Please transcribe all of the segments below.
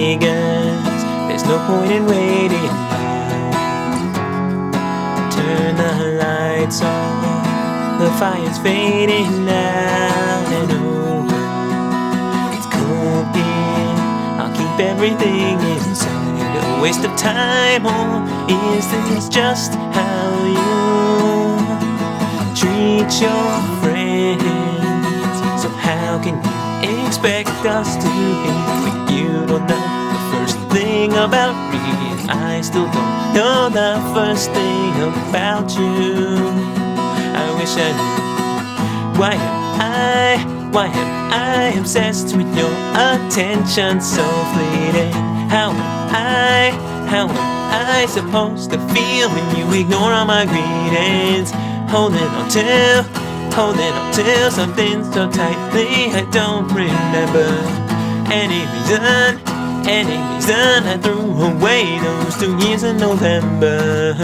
begins. There's no point in waiting now. Turn the lights on, the fire's fading out and over. It's cold here, I'll keep everything inside. A waste of time, or is this just how you treat your friends? So how can you expect us to be when you don't know the first thing about me? I still don't know the first thing about you. I wish I knew. Why am I obsessed with your attention so fleeting? How am I supposed to feel when you ignore all my greetings? Holding on till something so tightly I don't remember any reason I threw away those 2 years in November.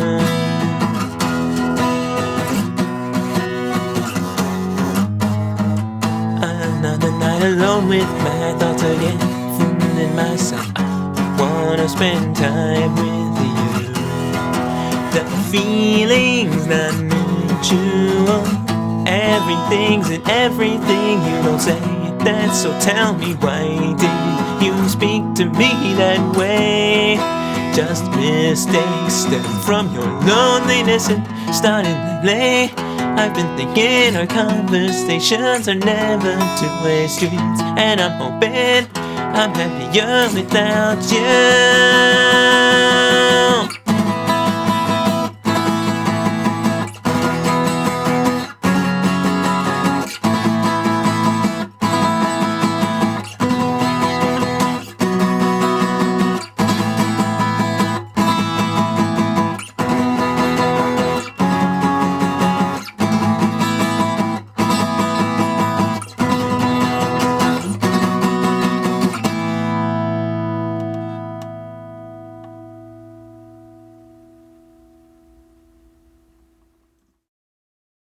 Another night alone with my thoughts again, fooling myself. I wanna spend time with you. The feeling's not mutual. Everything's in everything, you don't say that. So tell me, why did you speak to me that way? Just mistakes stem from your loneliness and starting late. I've been thinking our conversations are never two-way streets, and I'm hoping I'm happier without you.